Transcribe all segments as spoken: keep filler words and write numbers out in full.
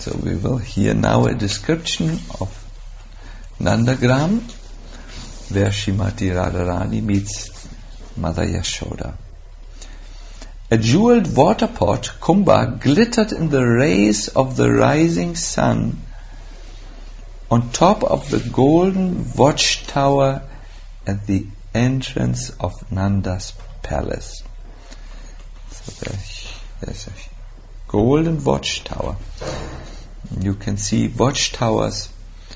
So we will hear now a description of Nandagram, where Srimati Radharani meets Mother Yashoda. A jeweled water pot, Kumbha, glittered in the rays of the rising sun on top of the golden watchtower at the entrance of Nanda's palace. So there's, there's a golden watchtower. You can see watchtowers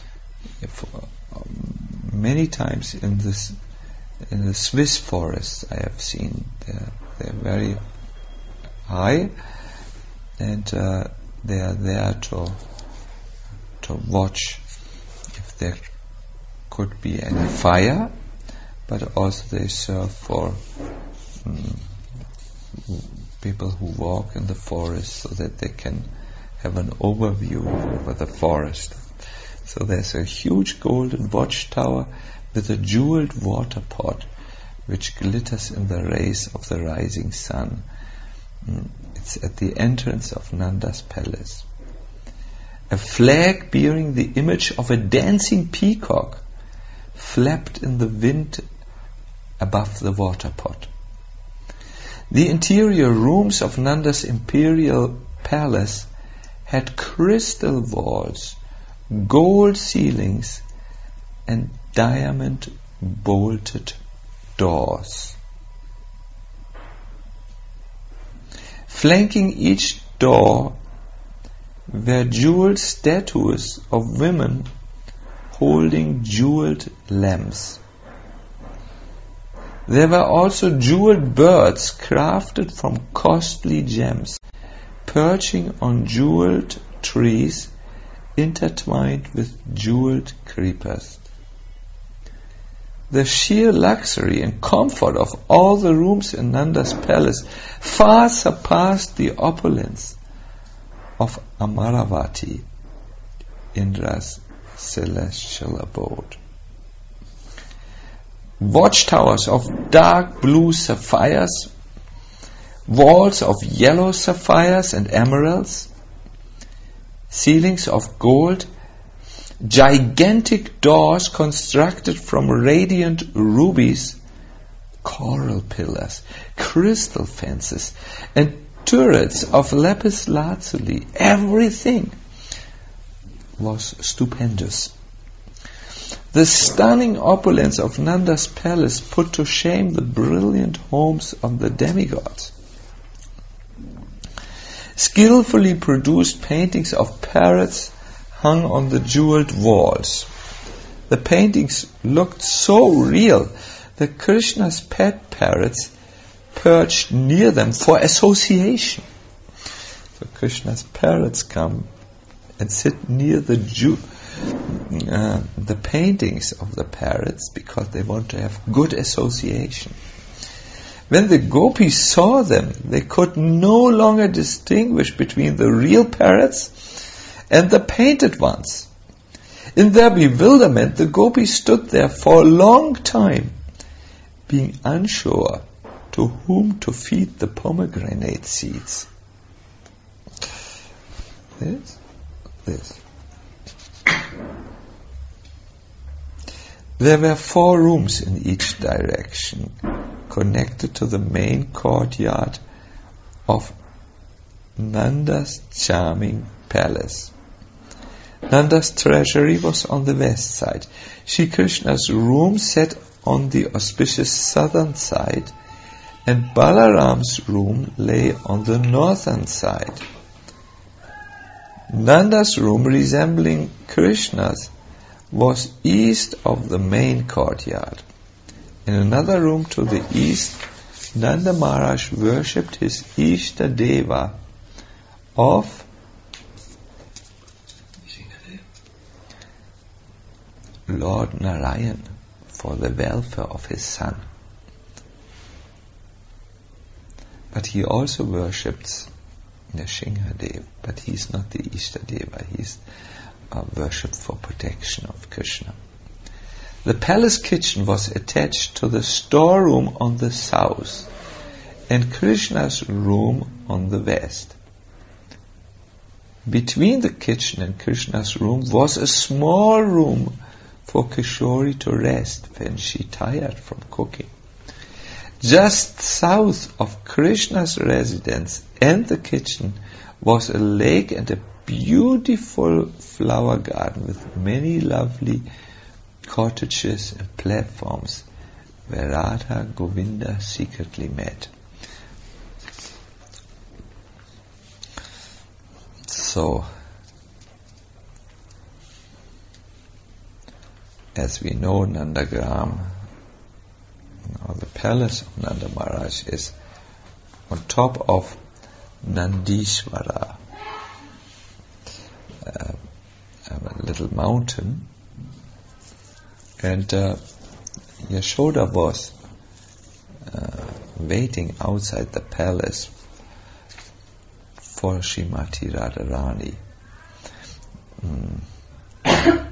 many times in this in the Swiss forests. I have seen they're, they're very high, and uh, they are there to to watch if there could be any fire, but also they serve for um, people who walk in the forest so that they can have an overview over the forest. So there's a huge golden watchtower with a jeweled water pot which glitters in the rays of the rising sun. It's at the entrance of Nanda's palace. A flag bearing the image of a dancing peacock flapped in the wind above the water pot. The interior rooms of Nanda's imperial palace had crystal walls, gold ceilings, and diamond bolted doors. Flanking each door were jeweled statues of women holding jeweled lamps. There were also jeweled birds crafted from costly gems, perching on jeweled trees intertwined with jeweled creepers. The sheer luxury and comfort of all the rooms in Nanda's palace far surpassed the opulence of Amaravati, Indra's celestial abode. Watchtowers of dark blue sapphires, walls of yellow sapphires and emeralds, ceilings of gold, gigantic doors constructed from radiant rubies, coral pillars, crystal fences, and turrets of lapis lazuli. Everything was stupendous. The stunning opulence of Nanda's palace put to shame the brilliant homes of the demigods. Skillfully produced paintings of parrots hung on the jeweled walls. The paintings looked so real that Krishna's pet parrots perched near them for association. So Krishna's parrots come and sit near the Jew, uh, the paintings of the parrots because they want to have good association. When the gopis saw them, they could no longer distinguish between the real parrots and the painted ones. In their bewilderment, the gopis stood there for a long time, being unsure to whom to feed the pomegranate seeds. This, this. There were four rooms in each direction, connected to the main courtyard of Nanda's charming palace. Nanda's treasury was on the west side. Shri Krishna's room sat on the auspicious southern side, and Balaram's room lay on the northern side. Nanda's room, resembling Krishna's, was east of the main courtyard. In another room to the east, Nanda Maharaj worshipped his Ishta Deva of Lord Narayan for the welfare of his son. But he also worships Nrsimhadev, but he is not the Ishta Deva, he is uh, worshipped for protection of Krishna. The palace kitchen was attached to the storeroom on the south and Krishna's room on the west. Between the kitchen and Krishna's room was a small room for Kishori to rest when she tired from cooking. Just south of Krishna's residence and the kitchen was a lake and a beautiful flower garden with many lovely cottages and platforms where Radha Govinda secretly met. So, as we know, Nandagram, or the palace of Nanda Maharaj, is on top of Nandishvara, uh, a little mountain, and uh, Yashoda was uh, waiting outside the palace for Srimati Radharani. Mm.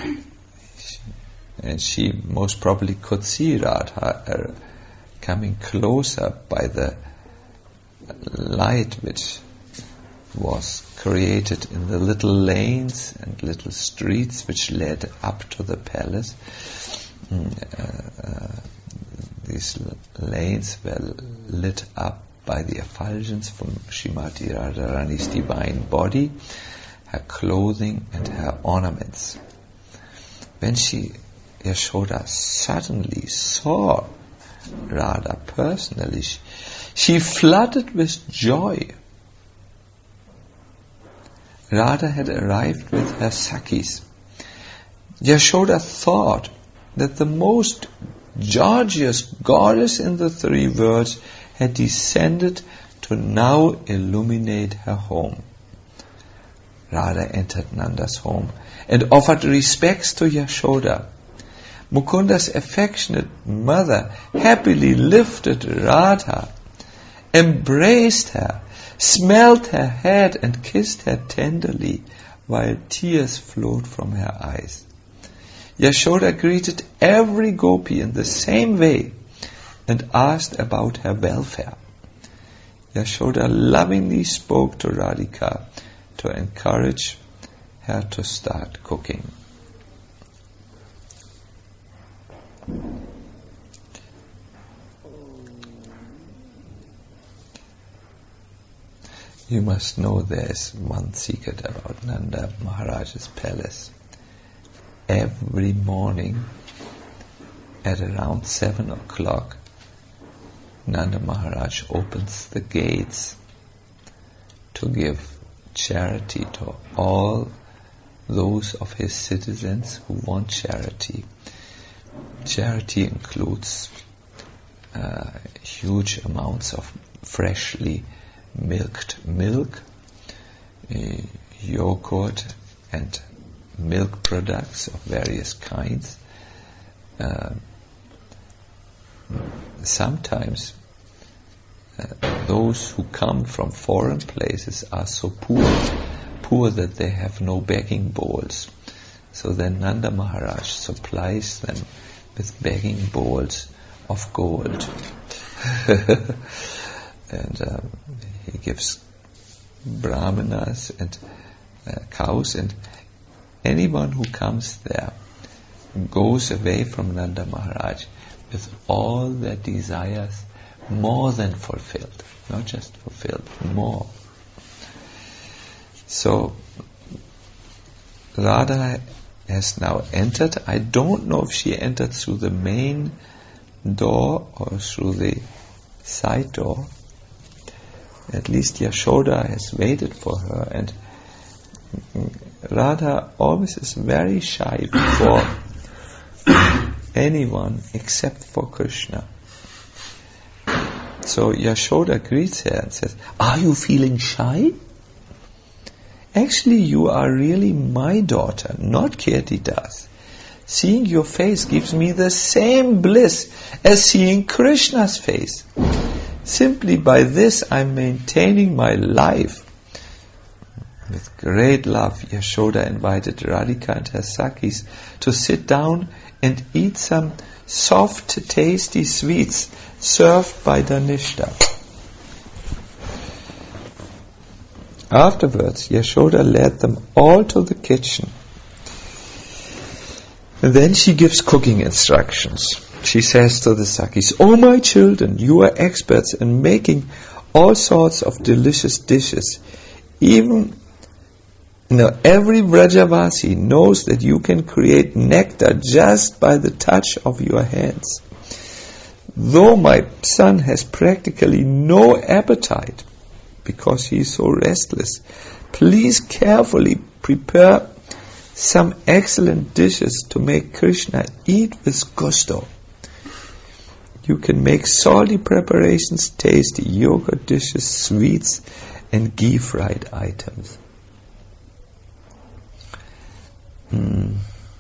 And she most probably could see Radha uh, coming closer by the light which was created in the little lanes and little streets which led up to the palace. Mm, uh, uh, these l- lanes were lit up by the effulgence from Srimati Radharani's divine body, her clothing and her ornaments. When she, Yashoda, suddenly saw Radha personally, she flooded with joy. Radha had arrived with her Sakhis. Yashoda thought that the most gorgeous goddess in the three worlds had descended to now illuminate her home. Radha entered Nanda's home and offered respects to Yashoda. Mukunda's affectionate mother happily lifted Radha, embraced her, smelled her head and kissed her tenderly while tears flowed from her eyes. Yashoda greeted every gopi in the same way and asked about her welfare. Yashoda lovingly spoke to Radhika to encourage her to start cooking. You must know there is one secret about Nanda Maharaj's palace. Every morning at around seven o'clock, Nanda Maharaj opens the gates to give charity to all those of his citizens who want charity. Charity includes uh, huge amounts of freshly milked milk, uh, yogurt and milk products of various kinds. Uh, sometimes uh, those who come from foreign places are so poor, poor that they have no begging bowls. So then Nanda Maharaj supplies them with begging bowls of gold. And um, he gives brahmanas and uh, cows, and anyone who comes there goes away from Nanda Maharaj with all their desires more than fulfilled. Not just fulfilled, more. So Radha has now entered. I don't know if she entered through the main door or through the side door. At least Yashoda has waited for her, and Radha always is very shy before anyone except for Krishna. So Yashoda greets her and says, "Are you feeling shy? Actually, you are really my daughter, not Kirtidas. Seeing your face gives me the same bliss as seeing Krishna's face. Simply by this I am maintaining my life." With great love, Yashoda invited Radhika and her Sakhis to sit down and eat some soft, tasty sweets served by Dhanishta. Afterwards, Yashoda led them all to the kitchen. And then she gives cooking instructions. She says to the Sakis, "Oh my children, you are experts in making all sorts of delicious dishes. Even now, every Vrajavasi knows that you can create nectar just by the touch of your hands. Though my son has practically no appetite because he is so restless, please carefully prepare some excellent dishes to make Krishna eat with gusto. You can make salty preparations, tasty yogurt dishes, sweets, and ghee-fried items." Hmm.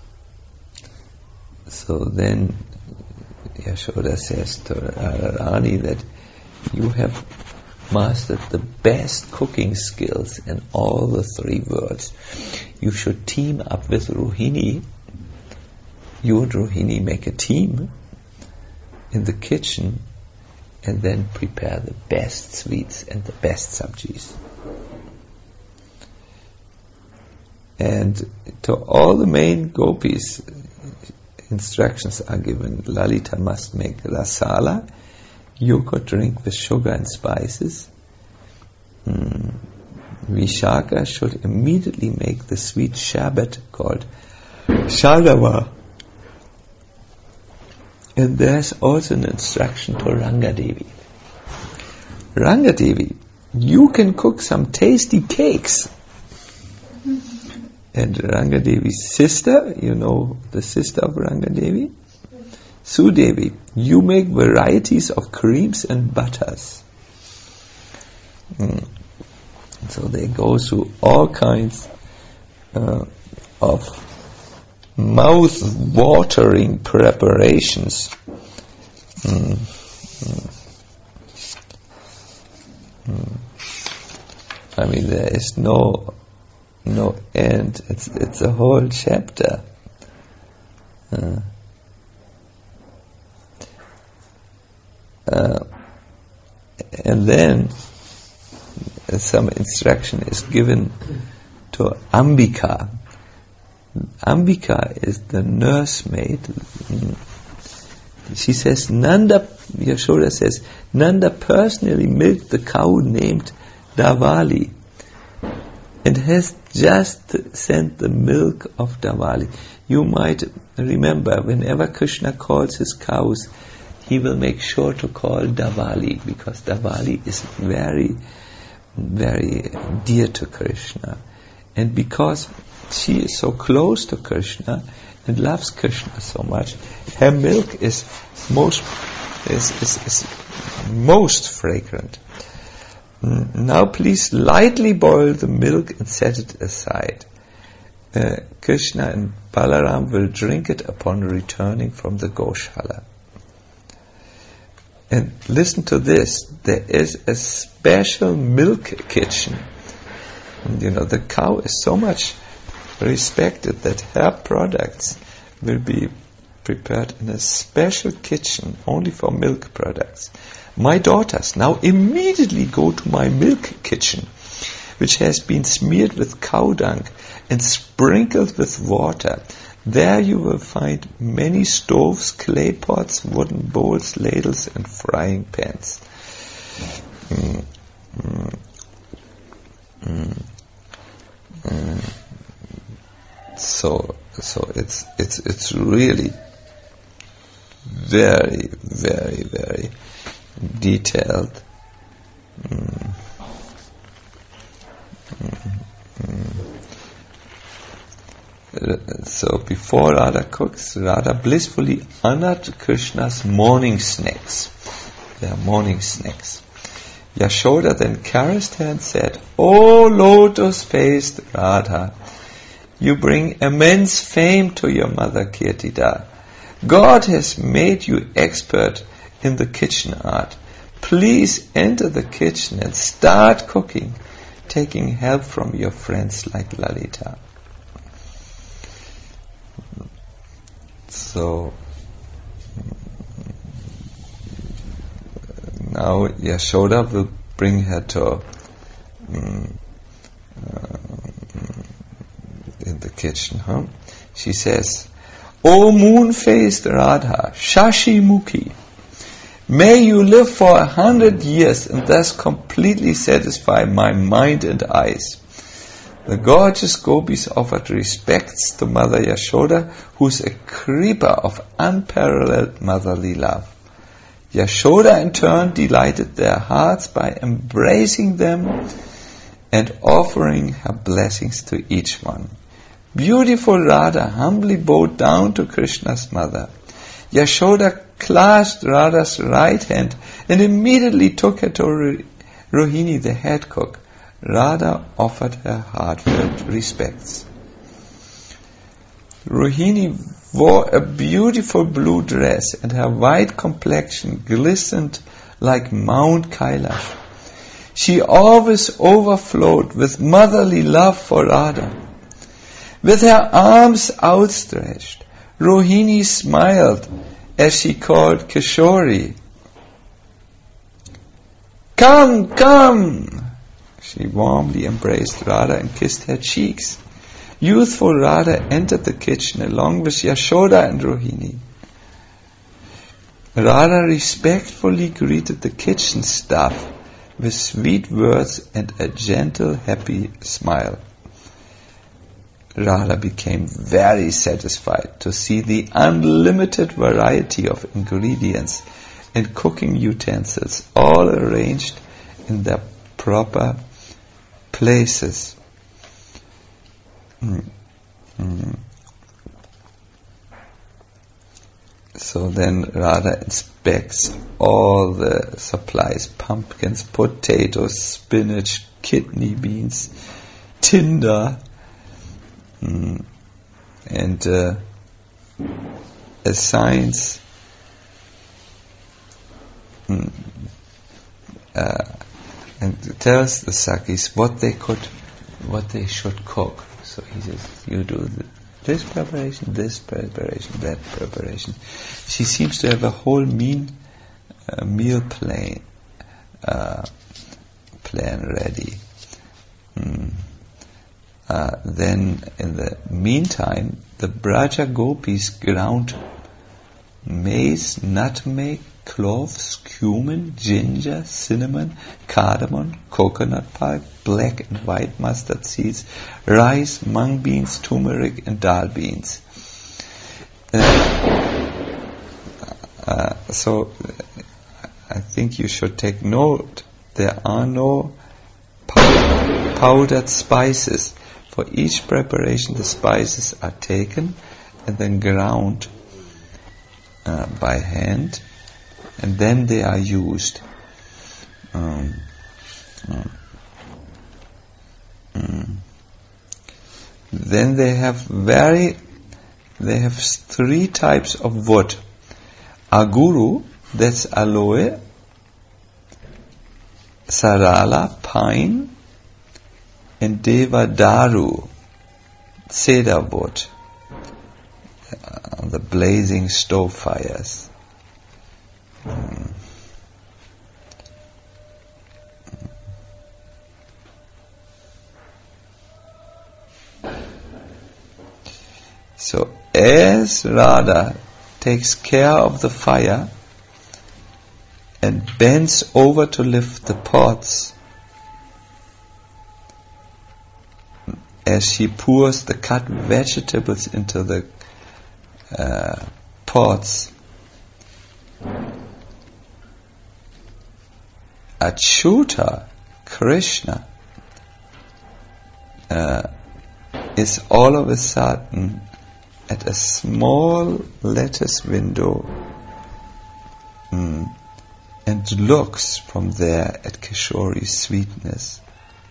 So then Yashoda says to Radharani that you have mastered the best cooking skills in all the three worlds. You should team up with Rohini. You and Rohini make a team in the kitchen and then prepare the best sweets and the best sabjis. And to all the main gopis, instructions are given. Lalita must make rasala, yogurt drink with sugar and spices. Mm. Vishaka should immediately make the sweet sherbet called shadava. And there's also an instruction to Rangadevi. Rangadevi, you can cook some tasty cakes. And Rangadevi's sister, you know the sister of Rangadevi? Sudevi, you make varieties of creams and butters. Mm. So they go through all kinds uh, of mouth-watering preparations. Mm. Mm. Mm. I mean, there is no no end. It's it's a whole chapter. Uh, uh, and then some instruction is given to Ambika. Ambika is the nursemaid. She says, Nanda, Yashoda says, Nanda personally milked the cow named Davali and has just sent the milk of Davali. You might remember, whenever Krishna calls his cows, he will make sure to call Davali, because Davali is very, very dear to Krishna. And because she is so close to Krishna and loves Krishna so much, her milk is most is, is, is most fragrant. Now please lightly boil the milk and set it aside. Uh, Krishna and Balaram will drink it upon returning from the Goshala. And listen to this, there is a special milk kitchen. And you know, the cow is so much respected that her products will be prepared in a special kitchen only for milk products. My daughters, now immediately go to my milk kitchen, which has been smeared with cow dung and sprinkled with water. There you will find many stoves, clay pots, wooden bowls, ladles, and frying pans. Mm, mm, mm, mm. So, so it's it's it's really very, very, very detailed. Mm. Mm. Mm. So before Radha cooks, Radha blissfully honored Krishna's morning snacks. Their morning snacks. Yashoda then caressed her and said, "O lotus-faced Radha, you bring immense fame to your mother Kirtida. God has made you expert in the kitchen art. Please enter the kitchen and start cooking, taking help from your friends like Lalita." So now Yashoda will bring her to um, kitchen. Huh? She says, O moon-faced Radha, Shashi Mukhi, may you live for a hundred years and thus completely satisfy my mind and eyes. The gorgeous gopis offered respects to Mother Yashoda, who is a creeper of unparalleled motherly love. Yashoda in turn delighted their hearts by embracing them and offering her blessings to each one. Beautiful Radha humbly bowed down to Krishna's mother. Yashoda clasped Radha's right hand and immediately took her to Rohini, the head cook. Radha offered her heartfelt respects. Rohini wore a beautiful blue dress and her white complexion glistened like Mount Kailash. She always overflowed with motherly love for Radha. With her arms outstretched, Rohini smiled as she called Kishori. Come, come! She warmly embraced Radha and kissed her cheeks. Youthful Radha entered the kitchen along with Yashoda and Rohini. Radha respectfully greeted the kitchen staff with sweet words and a gentle, happy smile. Radha became very satisfied to see the unlimited variety of ingredients and cooking utensils all arranged in their proper places. Mm. Mm. So then Radha inspects all the supplies: pumpkins, potatoes, spinach, kidney beans, tinder, mm. and uh, assigns mm, uh, and tells the Sakis what they could, what they should cook. So he says, you do the, this preparation, this preparation, that preparation. She seems to have a whole mean, uh, meal plan, uh, plan ready. Mm. Uh, then in the meantime, the Braja Gopis ground maize, nutmeg, cloves, cumin, ginger, cinnamon, cardamom, coconut pulp, black and white mustard seeds, rice, mung beans, turmeric and dal beans. Uh, uh, so I think you should take note, there are no pow- powdered spices. For each preparation the spices are taken and then ground uh, by hand, and then they are used. Um, um, um. Then they have very, they have three types of wood. Aguru, that's aloe, sarala, pine, and devadaru, cedar wood, uh, the blazing stove fires. Mm. So as Radha takes care of the fire and bends over to lift the pots, as she pours the cut vegetables into the uh, pots, Achyuta, Krishna, uh, is all of a sudden at a small lattice window mm, and looks from there at Kishori's sweetness.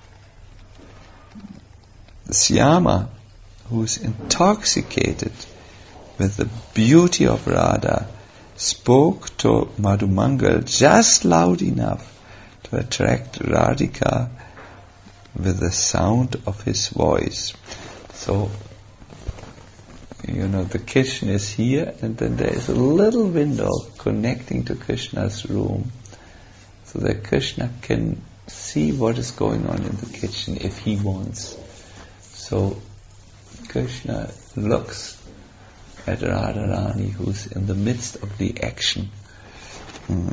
Syama, who is intoxicated with the beauty of Radha, spoke to Madhumangal just loud enough to attract Radhika with the sound of his voice. So, you know, the kitchen is here, and then there is a little window connecting to Krishna's room, so that Krishna can see what is going on in the kitchen if he wants. So Krishna looks at Radharani, who's in the midst of the action. Mm.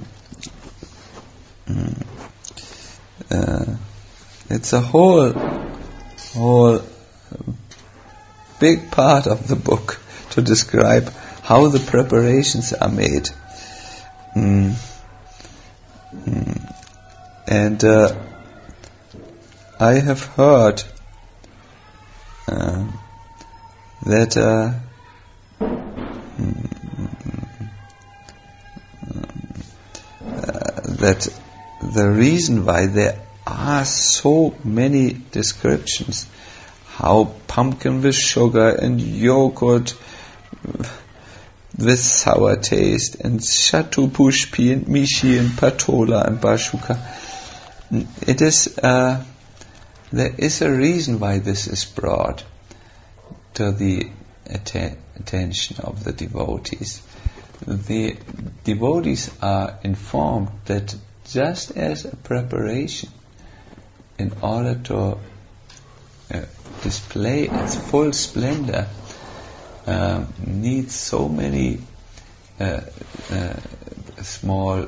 Mm. Uh, it's a whole, whole big part of the book to describe how the preparations are made. Mm. Mm. And uh, I have heard uh, that uh, uh, that the reason why there are so many descriptions how pumpkin with sugar and yogurt with sour taste and Shatupushpi and Mishi and Patola and Bashuka, it is uh, there is a reason why this is brought to the atten- attention of the devotees. The devotees are informed that just as a preparation in order to uh, display its full splendor um, needs so many uh, uh, small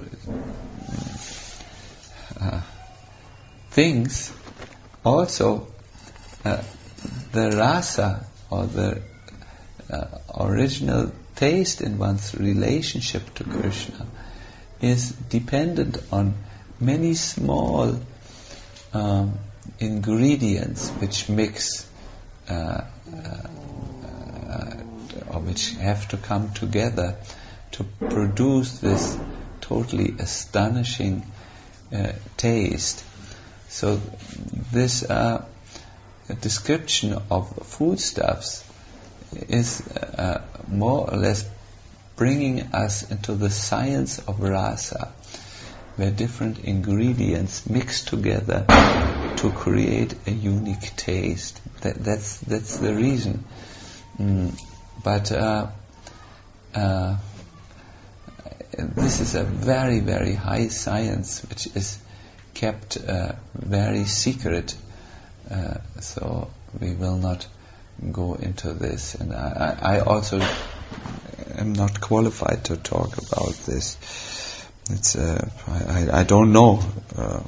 uh, things, also uh, the rasa or the uh, original taste in one's relationship to Krishna is dependent on many small um, ingredients which mix uh, uh, uh, or which have to come together to produce this totally astonishing uh, taste. So this uh, description of foodstuffs is uh, more or less bringing us into the science of rasa, where different ingredients mix together to create a unique taste. That, that's that's the reason. Mm, but uh, uh, this is a very very high science which is kept uh, very secret. Uh, so we will not go into this, and I, I also am not qualified to talk about this. It's uh, I, I don't know. Uh,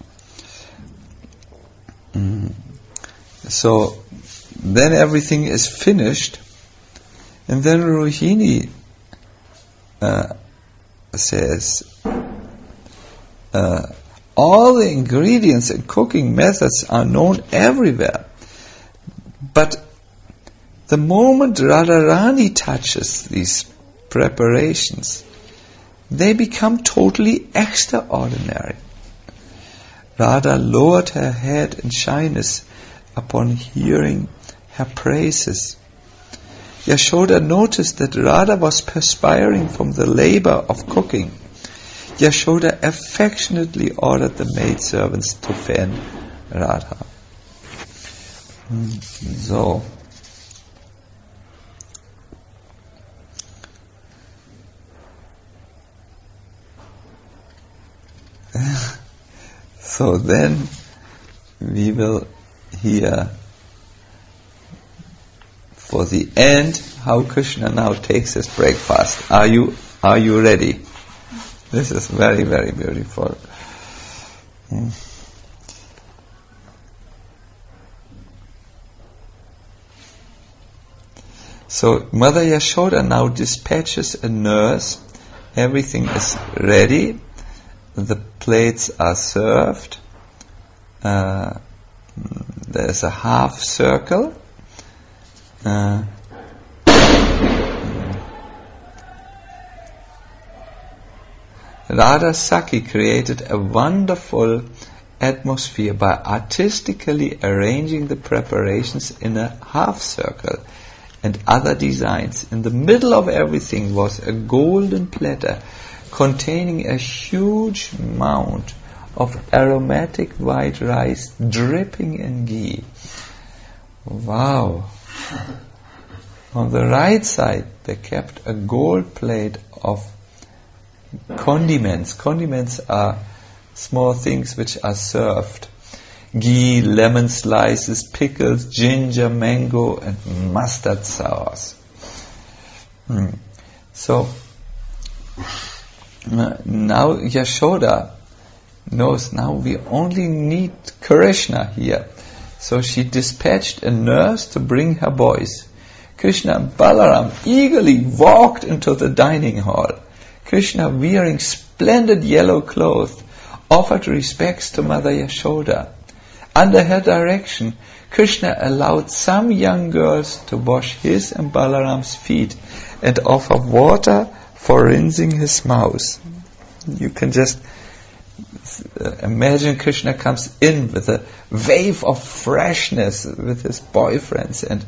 mm. So then everything is finished, and then Rohini uh, says, uh, all the ingredients and cooking methods are known everywhere, but the moment Radharani touches these preparations, they become totally extraordinary. Radha lowered her head in shyness upon hearing her praises. Yashoda noticed that Radha was perspiring from the labor of cooking. Yashoda affectionately ordered the maidservants to fan Radha. So, so then we will hear for the end how Krishna now takes his breakfast. Are you are you ready? This is very very beautiful. Hmm. So Mother Yashoda now dispatches a nurse. Everything is ready. The plates are served. Uh, there's a half circle. Uh, Radha Sakhi created a wonderful atmosphere by artistically arranging the preparations in a half circle and other designs. In the middle of everything was a golden platter containing a huge mound of aromatic white rice dripping in ghee. Wow! On the right side they kept a gold plate of condiments. Condiments are small things which are served. ghee, lemon slices, pickles, ginger, mango, and mustard sauce. Hmm. So uh, now Yashoda knows now we only need Krishna here. So she dispatched a nurse to bring her boys. Krishna and Balaram eagerly walked into the dining hall. Krishna, wearing splendid yellow clothes, offered respects to Mother Yashoda. Under her direction, Krishna allowed some young girls to wash his and Balaram's feet and offer water for rinsing his mouth. You can just imagine Krishna comes in with a wave of freshness with his boyfriends, and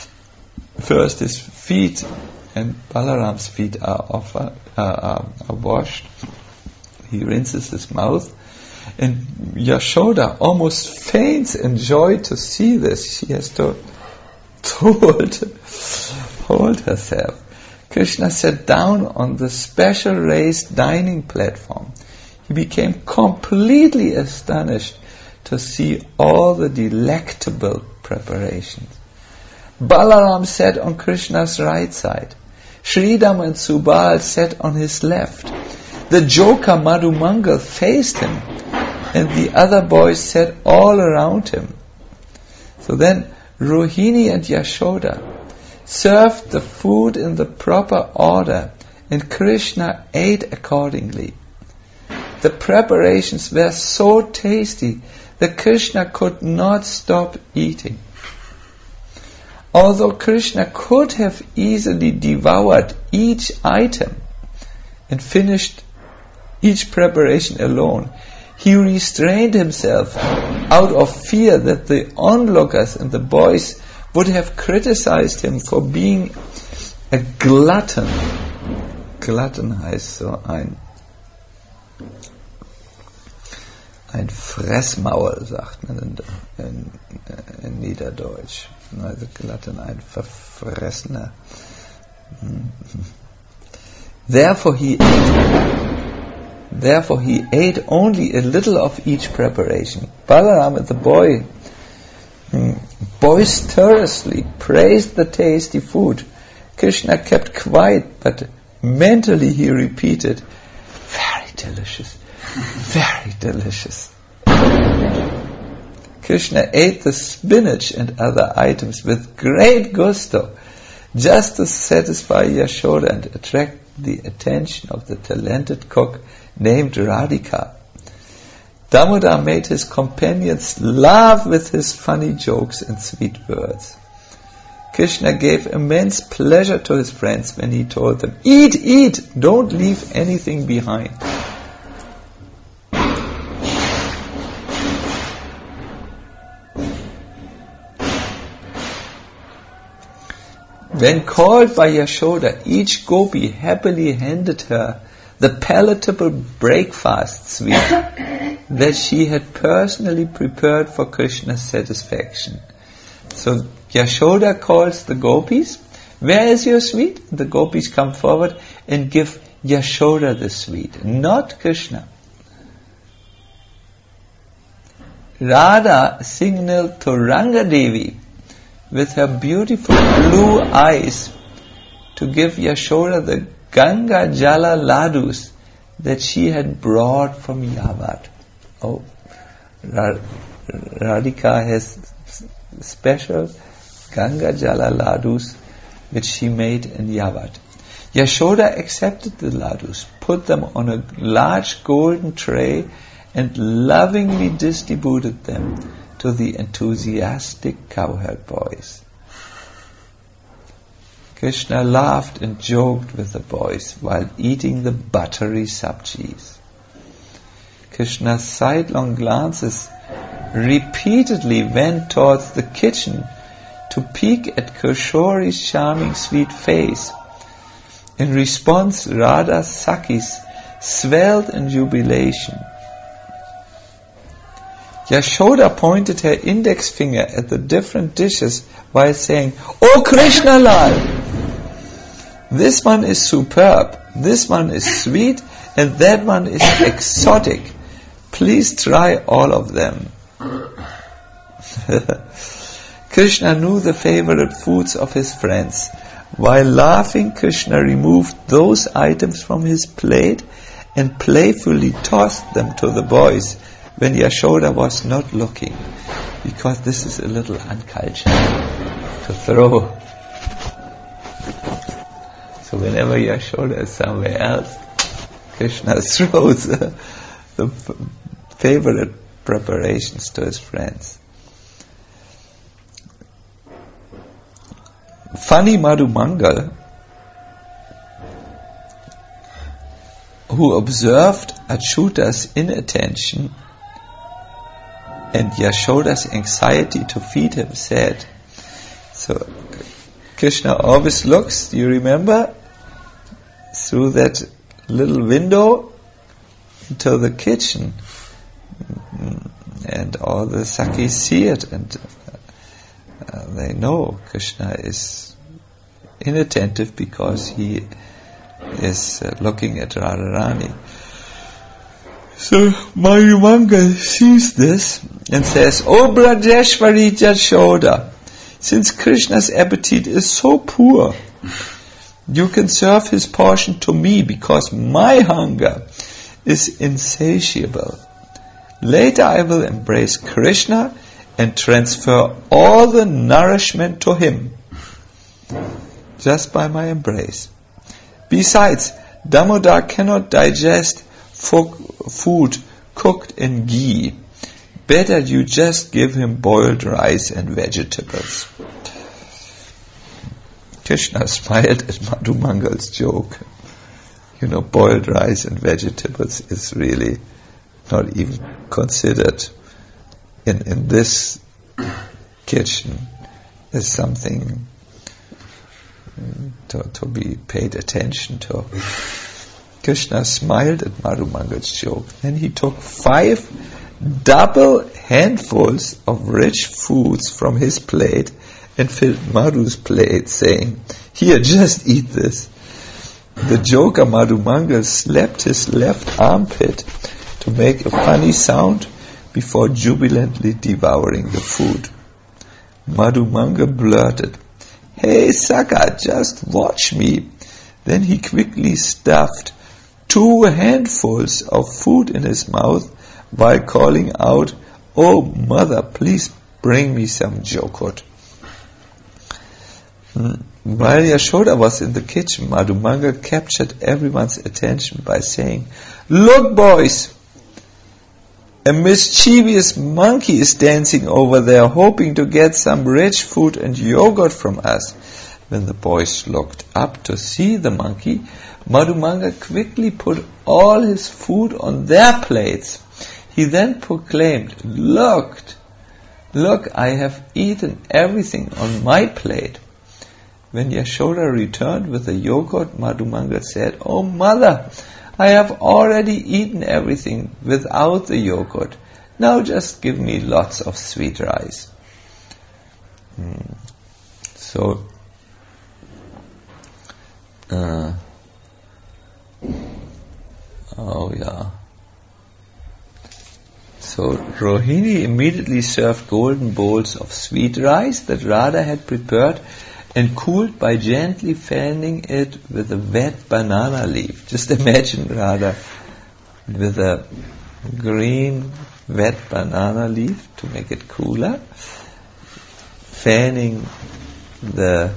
first his feet and Balaram's feet are, offer, uh, are, are washed. He rinses his mouth, and Yashoda almost faints in joy to see this. She has to, to hold, hold herself. Krishna sat down on the special raised dining platform. He became completely astonished to see all the delectable preparations. Balaram sat on Krishna's right side. Sridham and Subal sat on his left. The joker Madhumangal faced him, and the other boys sat all around him. So then Rohini and Yashoda served the food in the proper order, and Krishna ate accordingly. The preparations were so tasty that Krishna could not stop eating. Although Krishna could have easily devoured each item and finished each preparation alone, he restrained himself out of fear that the onlookers and the boys would have criticized him for being a glutton. Glutton heißt so ein ein Fressmaul, sagt man in, in, in Niederdeutsch. Also Glutton, ein Verfressener. Therefore he ate, therefore he ate only a little of each preparation. Balaram and the boy boisterously praised the tasty food. Krishna kept quiet, but mentally he repeated, "Very delicious, very delicious." Krishna ate the spinach and other items with great gusto, just to satisfy Yashoda and attract the attention of the talented cook named Radhika. Damodar made his companions laugh with his funny jokes and sweet words. Krishna gave immense pleasure to his friends when he told them, "Eat, eat, don't leave anything behind." When called by Yashoda, each gopi happily handed her the palatable breakfast sweet that she had personally prepared for Krishna's satisfaction. So Yashoda calls the gopis, "Where is your sweet?" The gopis come forward and give Yashoda the sweet, not Krishna. Radha signaled to Rangadevi with her beautiful blue eyes to give Yashoda the Ganga Jala ladus that she had brought from Yavat. Oh, Radhika has special Ganga Jala ladus which she made in Yavat. Yashoda accepted the ladus, put them on a large golden tray, and lovingly distributed them to the enthusiastic cowherd boys. Krishna laughed and joked with the boys while eating the buttery sabjis. Krishna's sidelong glances repeatedly went towards the kitchen to peek at Kishori's charming sweet face. In response, Radha's Sakhis swelled in jubilation. Yashoda pointed her index finger at the different dishes while saying, "Oh Krishna Lal, this one is superb, this one is sweet, and that one is exotic. Please try all of them." Krishna knew the favorite foods of his friends. While laughing, Krishna removed those items from his plate and playfully tossed them to the boys when Yashoda was not looking, because this is a little uncultured to throw. So whenever Yashoda is somewhere else, Krishna throws uh, the f- favorite preparations to his friends. Funny Madhumangal, who observed Achyuta's inattention and Yashoda's anxiety to feed him, said, so Krishna always looks, do you remember, through that little window into the kitchen, and all the Sakis see it, and uh, they know Krishna is inattentive because he is uh, looking at Radharani. So Madhumangal sees this and says, "O Brajeshwari Yashoda, since Krishna's appetite is so poor, you can serve his portion to me because my hunger is insatiable. Later I will embrace Krishna and transfer all the nourishment to him, just by my embrace. Besides, Damodar cannot digest fo- food cooked in ghee. Better you just give him boiled rice and vegetables." Krishna smiled at Madhumangal's joke. You know, boiled rice and vegetables is really not even considered in, in this kitchen as something to, to be paid attention to. Krishna smiled at Madhumangal's joke. Then he took five double handfuls of rich foods from his plate and filled Madhu's plate, saying, "Here, just eat this." The joker Madhumangal slapped his left armpit to make a funny sound before jubilantly devouring the food. Madhumangal blurted, "Hey Saka, just watch me." Then he quickly stuffed two handfuls of food in his mouth while calling out, "Oh mother, please bring me some jokot." While Yashoda was in the kitchen, Madhumangal captured everyone's attention by saying, "Look boys, a mischievous monkey is dancing over there, hoping to get some rich food and yogurt from us." When the boys looked up to see the monkey, Madhumangal quickly put all his food on their plates. He then proclaimed, Look, look, I have eaten everything on my plate." When Yashoda returned with the yogurt, Madhumangal said, "Oh mother, I have already eaten everything without the yogurt. Now just give me lots of sweet rice." Hmm. So, uh, oh yeah. So Rohini immediately served golden bowls of sweet rice that Radha had prepared and cooled by gently fanning it with a wet banana leaf. Just imagine Radha with a green wet banana leaf to make it cooler, fanning the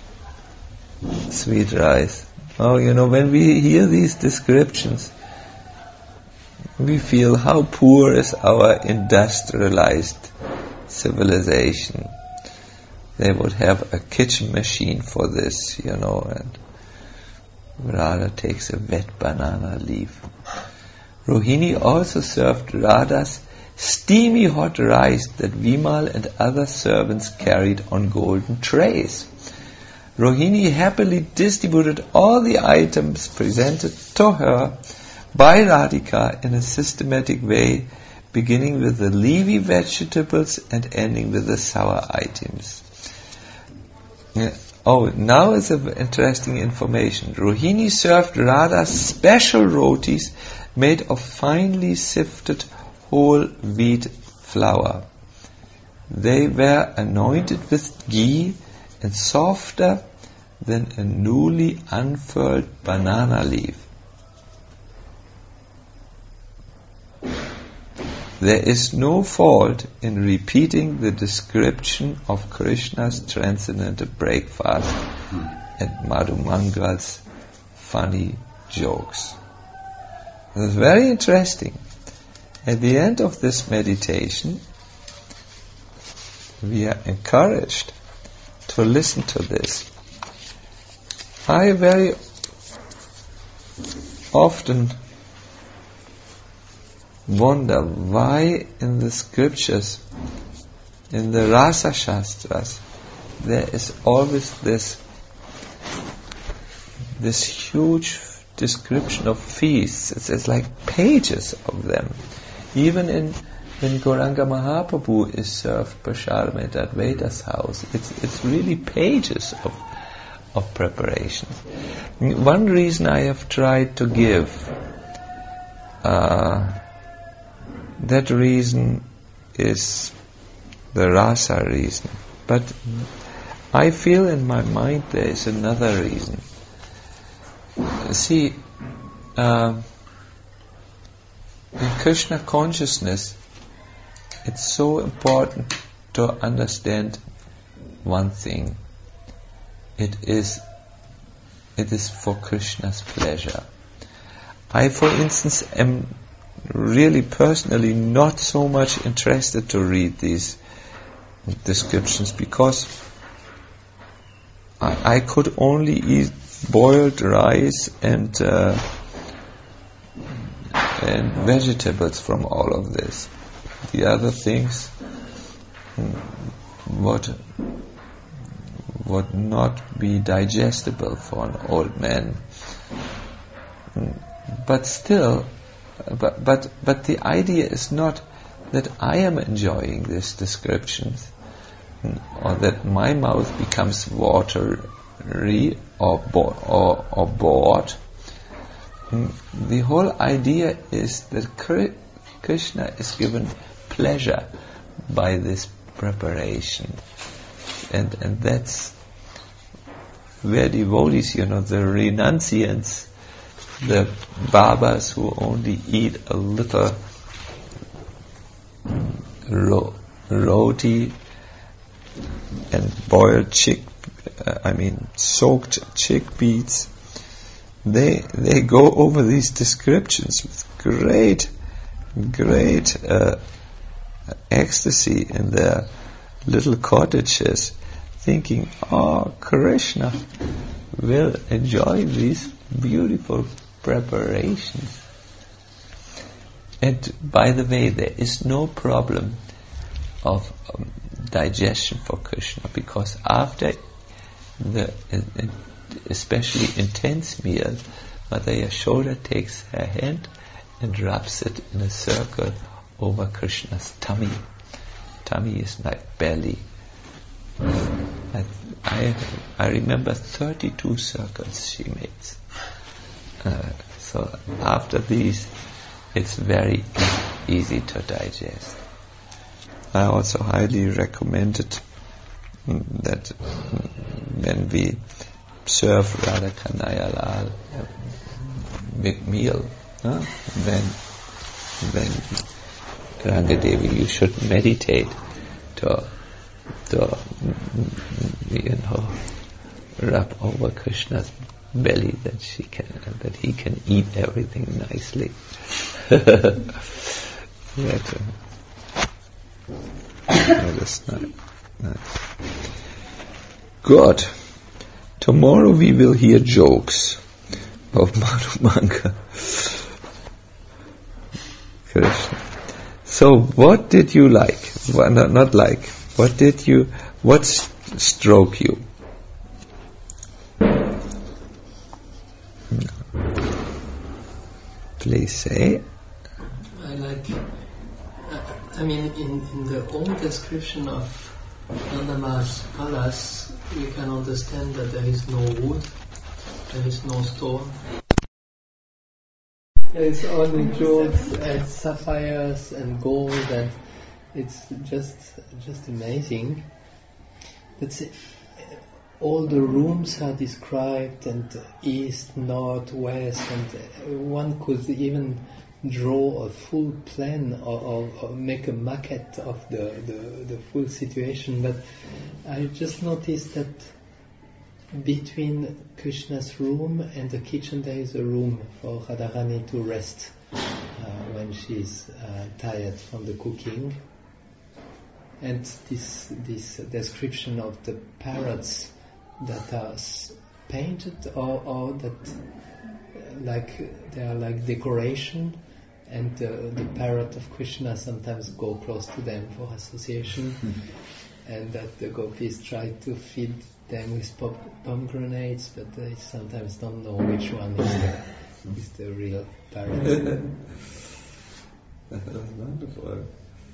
sweet rice. Oh, you know, when we hear these descriptions, we feel how poor is our industrialized civilization. They would have a kitchen machine for this, you know, and Radha takes a wet banana leaf. Rohini also served Radha's steamy hot rice that Vimal and other servants carried on golden trays. Rohini happily distributed all the items presented to her by Radhika in a systematic way, beginning with the leafy vegetables and ending with the sour items. Yeah. Oh, now is an interesting information. Rohini served Radha special rotis made of finely sifted whole wheat flower. They were anointed with ghee and softer than a newly unfurled banana leaf. There is no fault in repeating the description of Krishna's transcendental breakfast and Madhumangal's funny jokes. It was very interesting. At the end of this meditation, we are encouraged to listen to this. I very often wonder why in the scriptures, in the Rasa Shastras, there is always this this huge description of feasts. It's, it's like pages of them. Even in when Gauranga Mahaprabhu is served prasadam at Advaita's house, it's it's really pages of of preparation. One reason I have tried to give, uh, that reason is the rasa reason. But I feel in my mind there is another reason. See, uh, in Krishna consciousness, it's so important to understand one thing. It is, it is for Krishna's pleasure. I, for instance, am really personally not so much interested to read these descriptions because I, I could only eat boiled rice and uh, and vegetables from all of this. The other things would would not be digestible for an old man. But still, but but but the idea is not that I am enjoying these descriptions or that my mouth becomes watery or bo- or, or bored. The whole idea is that Krishna is given pleasure by this preparation, and and that's where devotees, you know, the renunciants, the babas who only eat a little ro- roti and boiled chick, uh, I mean soaked chickpeas, they they go over these descriptions with great, great uh, ecstasy in their little cottages, thinking, oh, Krishna will enjoy these beautiful preparations. And by the way, there is no problem of um, digestion for Krishna, because after the uh, especially intense meal, Mother Yashoda takes her hand and rubs it in a circle over Krishna's tummy. Tummy is like belly. I, I, I remember thirty-two circles she makes. Uh, so after these, it's very e- easy to digest. I also highly recommend it that when we serve Radha Kanaya Lal a big meal, huh? then then Rangadevi, you should meditate to to you know rub over Krishna's belly that she can that he can eat everything nicely. That, uh, that is nice. nice. Good. Tomorrow we will hear jokes of Madhumangal. Krishna. So, what did you like? Well, not, not like. What did you? What st- stroke you? Please say. I like. Uh, I mean, in, in the old description of Nandama's palace, we can understand that there is no wood, there is no stone. There is only jewels and sapphires and gold and it's just just amazing. That's it. All the rooms are described, and east, north, west, and one could even draw a full plan or, or, or make a maquette of the, the, the full situation. But I just noticed that between Krishna's room and the kitchen there is a room for Radharani to rest uh, when she's uh, tired from the cooking. And this this description of the parrots that are painted or, or that uh, like they are like decoration, and uh, the parrot of Krishna sometimes go close to them for association, and that the gopis try to feed them with pom- pomegranates, but they sometimes don't know which one is the, is the real parrot. That was wonderful.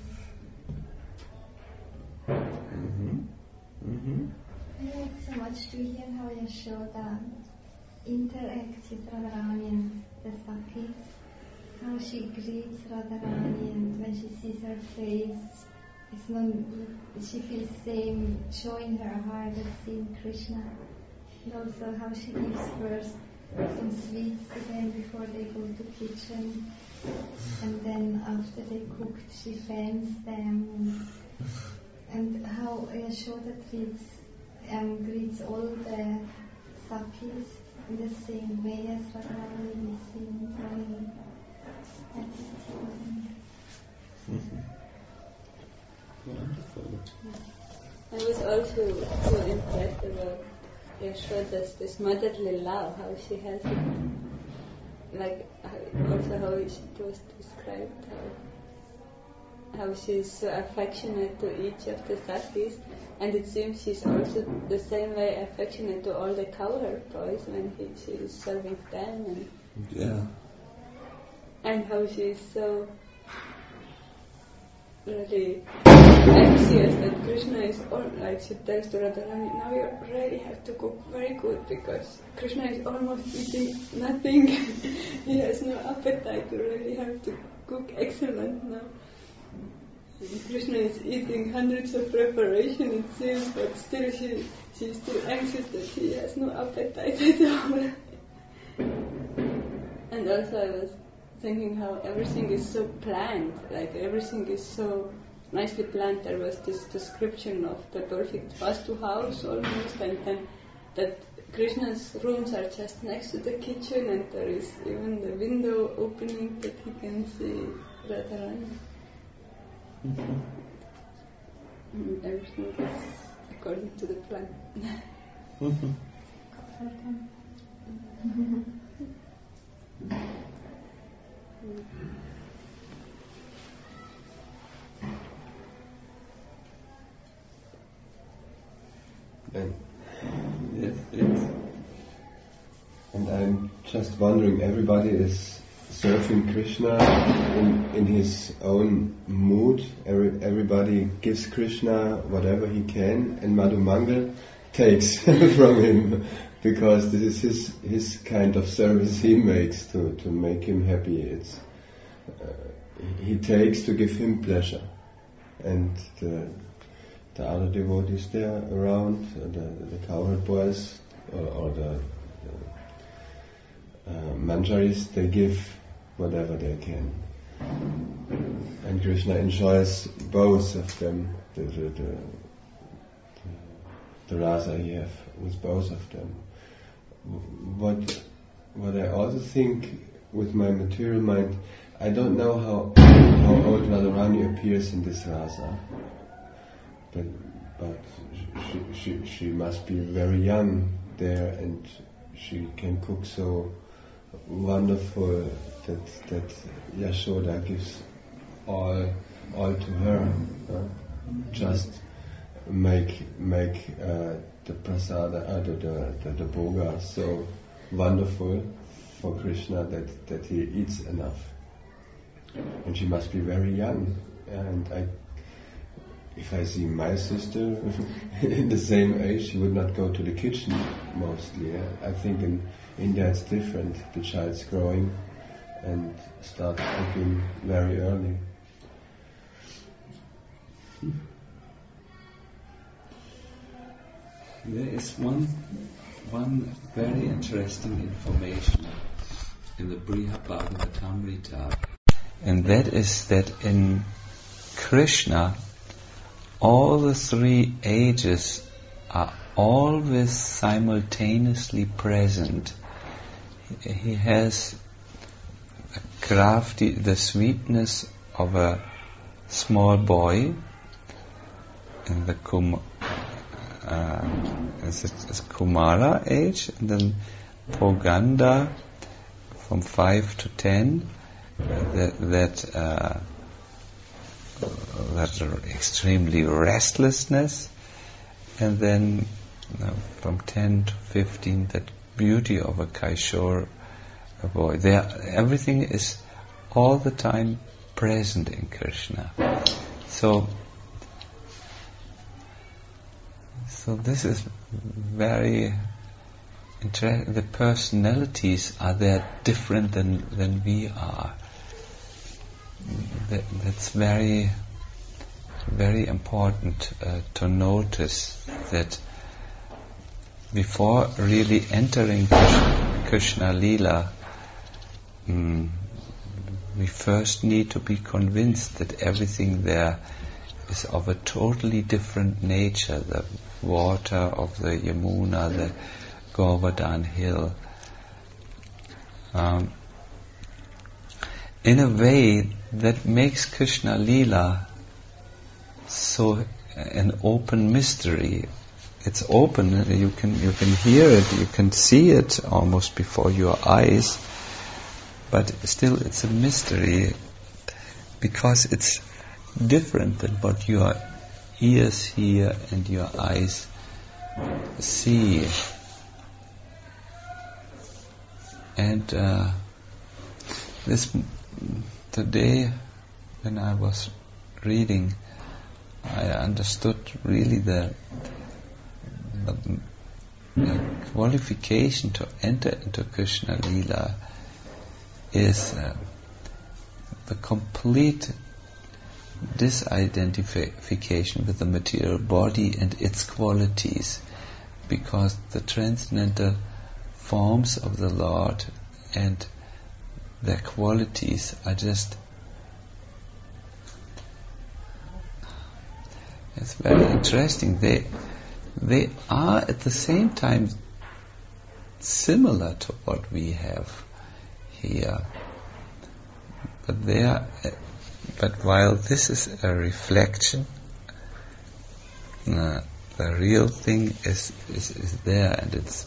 Mm-hmm. Mm-hmm. I like so much to hear how Yashoda interacts with Radharani and the Sakis, how she greets Radharani, and when she sees her face, it's not, she feels same, showing her heart as seeing Krishna. And also how she gives first some sweets to them before they go to kitchen, and then after they cooked she fans them, and, and how Yashoda treats um, greets all the Sakis in the same way as Radharani is in morning attitude. Mm-hmm. Wonderful. I was also so impressed about Yashoda's this motherly love, how she has it, like how, also how it was described, how, how she's so affectionate to each of the Sakis, and it seems she's also the same way affectionate to all the cowherd boys when he, she is serving them, and yeah, and how she's so really anxious that Krishna is all, like she tells to Radharani, now you really have to cook very good because Krishna is almost eating nothing. He has no appetite. You really have to cook excellent now. And Krishna is eating hundreds of preparation, it seems, but still she she's still anxious that he has no appetite at all. And also I was thinking how everything is so planned, like everything is so nicely planned. There was this description of the perfect Vastu house almost, and then that Krishna's rooms are just next to the kitchen, and there is even the window opening that he can see Radharani. mm-hmm. And everything is according to the plan. Mm-hmm. And, yes, it's, and I'm just wondering, everybody is serving Krishna in, in his own mood. Every, everybody gives Krishna whatever he can, and Madhu Mangal takes from him, because this is his his kind of service he makes to, to make him happy. It's uh, he takes to give him pleasure, and the the other devotees there around, uh, the, the cowherd boys or, or the, the uh, manjaris, they give whatever they can, and Krishna enjoys both of them. The the, the, the, the rasa he have with both of them. What what I also think with my material mind, I don't know how how old Radharani appears in this rasa. But but she, she she must be very young there, and she can cook so wonderful that that Yashoda gives all all to her. Uh, just make make uh, the prasada, uh, the, the the the bhoga so wonderful for Krishna that that he eats enough. And she must be very young, and I. If I see my sister in the same age, she would not go to the kitchen mostly. Yeah? I think in India it's different. The child's growing and starts cooking very early. There is one one very interesting information in the Brihad Bhagavatamrita, and that is that in Krishna all the three ages are always simultaneously present. He has a crafty, the sweetness of a small boy in the kum, uh, it's a, it's Kumara age, and then Poganda from five to ten, that that uh, that extremely restlessness, and then you know, from ten to fifteen, that beauty of a Kaishore a boy. There, everything is all the time present in Krishna. So, so this is very interesting. The personalities are there different than than we are. That, that's very, very important uh, to notice that before really entering Krishna, Krishna Lila, mm, we first need to be convinced that everything there is of a totally different nature. The water of the Yamuna, the Govardhan hill. Um, in a way that makes Krishna Lila so an open mystery. It's open, you can you can hear it, you can see it almost before your eyes, but still it's a mystery because it's different than what your ears hear and your eyes see. And uh, this today, when I was reading, I understood really the The, the qualification to enter into Krishna Lila is uh, the complete disidentification with the material body and its qualities, because the transcendental forms of the Lord and their qualities are just, it's very interesting. They They are at the same time similar to what we have here, but they are. But while this is a reflection, uh, the real thing is, is is there, and it's.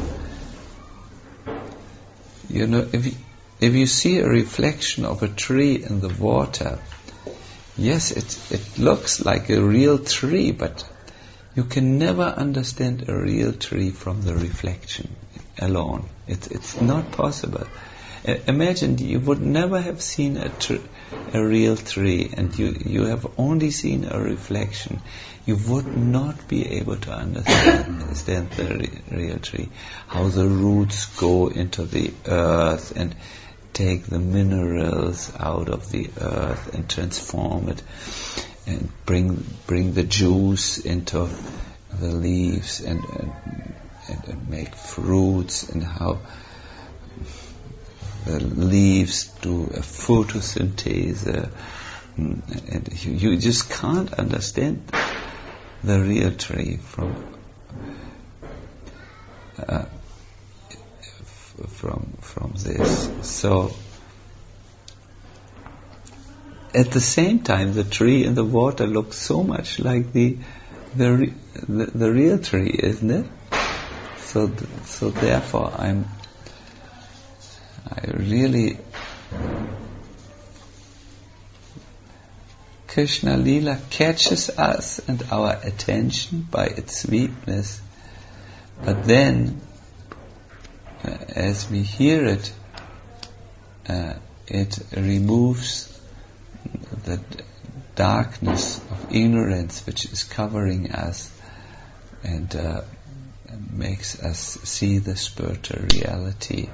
You know, if you, if you see a reflection of a tree in the water, yes, it it looks like a real tree, but you can never understand a real tree from the reflection alone. It's it's not possible. Uh, imagine you would never have seen a tr- a real tree, and you you have only seen a reflection. You would not be able to understand, understand the re- real tree. How the roots go into the earth and take the minerals out of the earth and transform it, and bring bring the juice into the leaves and and, and, and make fruits, and how the leaves do a photosynthesis, uh, and you, you just can't understand the real tree from uh, f- from from this. So at the same time, the tree in the water looks so much like the the re, the, the real tree, isn't it? So th- so therefore, I'm I really Krishna Lila catches us and our attention by its sweetness, but then uh, as we hear it, uh, it removes the d- darkness of ignorance which is covering us, and uh, makes us see the spiritual reality.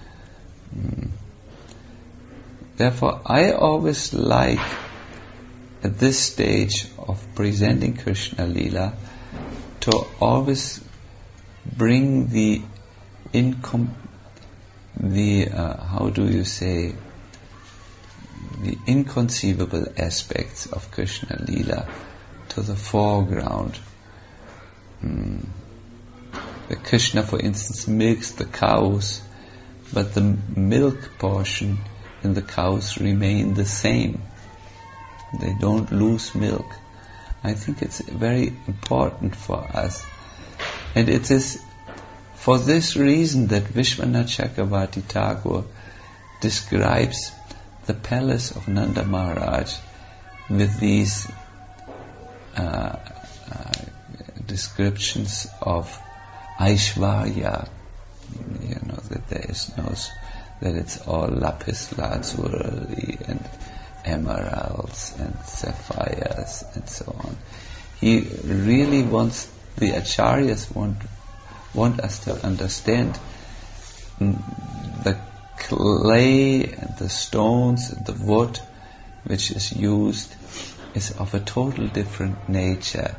Mm. Therefore, I always like at this stage of presenting Krishna Leela to always bring the incom the uh, how do you say the inconceivable aspects of Krishna Leela to the foreground. Mm. The Krishna, for instance, milks the cows, but the milk portion in the cows remain the same. They don't lose milk. I think it's very important for us. And it is for this reason that Vishwanath Chakravarti Thakur describes the palace of Nanda Maharaj with these uh, uh, descriptions of Aishwarya. You know, that there is no, that it's all lapis lazuli and emeralds and sapphires and so on. He really wants, the acharyas want want us to understand the clay and the stones and the wood which is used is of a total different nature.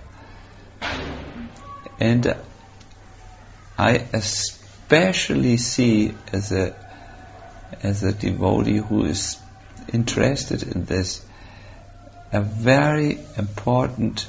And uh, I especially see as a as a devotee who is interested in this a very important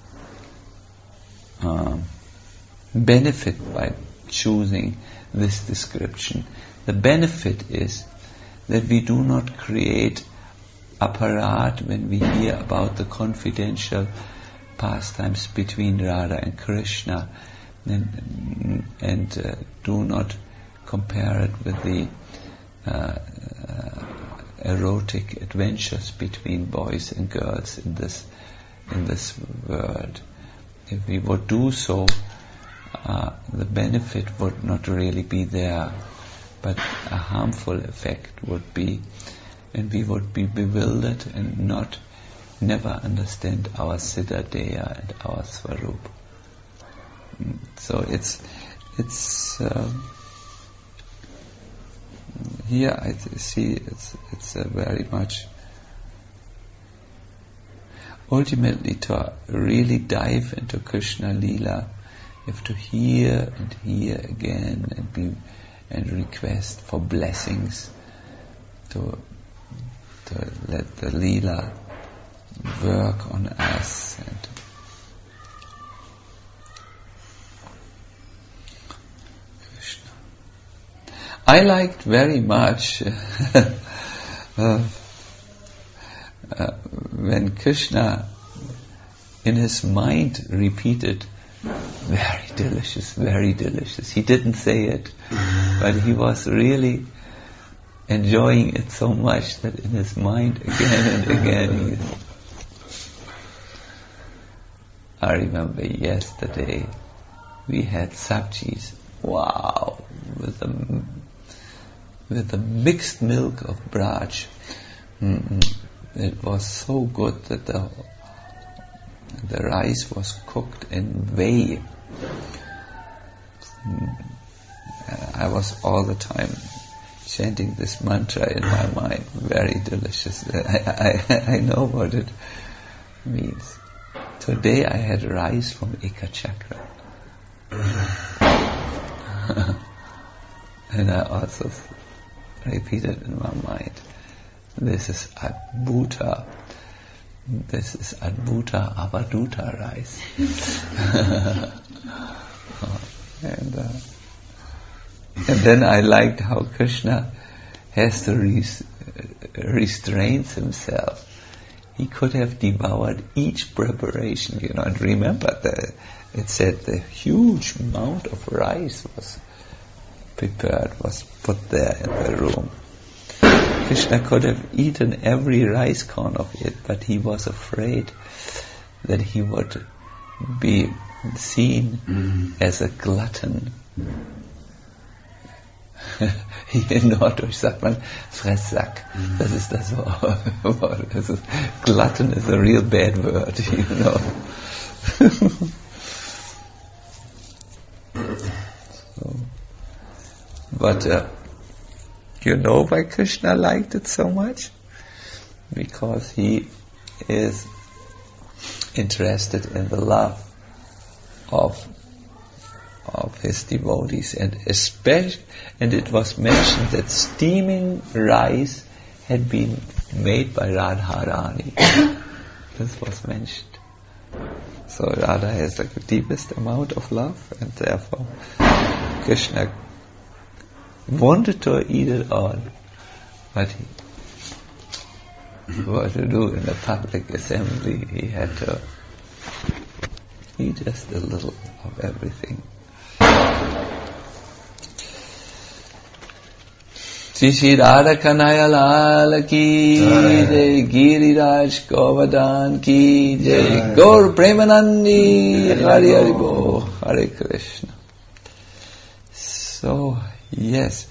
um, benefit by choosing this description. The benefit is that we do not create aparat when we hear about the confidential pastimes between Radha and Krishna, and, and uh, do not compare it with the uh, uh, erotic adventures between boys and girls in this in this world. If we would do so, uh, the benefit would not really be there, but a harmful effect would be, and we would be bewildered and not never understand our Siddhadeya and our Swarup. So it's it's uh, here I see it's it's a very much ultimately to really dive into Krishna Leela, you have to hear and hear again and be and request for blessings to to let the Leela work on us. And Krishna. I liked very much uh, uh, uh, when Krishna in his mind repeated, very delicious, very delicious. He didn't say it, but he was really enjoying it so much that in his mind again and again he, I remember yesterday we had sabjis, wow, with the with the mixed milk of Braj. Mm-mm. It was so good that the the rice was cooked in whey. Mm. I was all the time chanting this mantra in my mind. Very delicious. I, I, I know what it means. Today I had rice from Ekachakra. And I also repeated in my mind, this is Adbhuta. This is Adbhuta Avaduta rice. and, uh, and then I liked how Krishna has to res- restrains himself. He could have devoured each preparation, you know, and remember the, it said the huge amount of rice was prepared, was put there in the room. Krishna could have eaten every rice corn of it, but he was afraid that he would be seen mm. as a glutton. Norddeutsch sagt man Fresssack. Mm. Das ist das Wort. Das ist, glutton is a real bad word, you know. so, but uh, you know why Krishna liked it so much? Because he is interested in the love of of his devotees, and especially, and it was mentioned that steaming rice had been made by Radharani. This was mentioned. So Radha has the deepest amount of love, and therefore Krishna wanted to eat it all, but he, what to do in a public assembly, he had to eat just a little of everything. Shri Shri Radha Kanhaiya Lal ki jai, Giriraj Govardhan ki jai, Gaur Premanandi Hari Hari Bo, Hare Krishna. So, yes,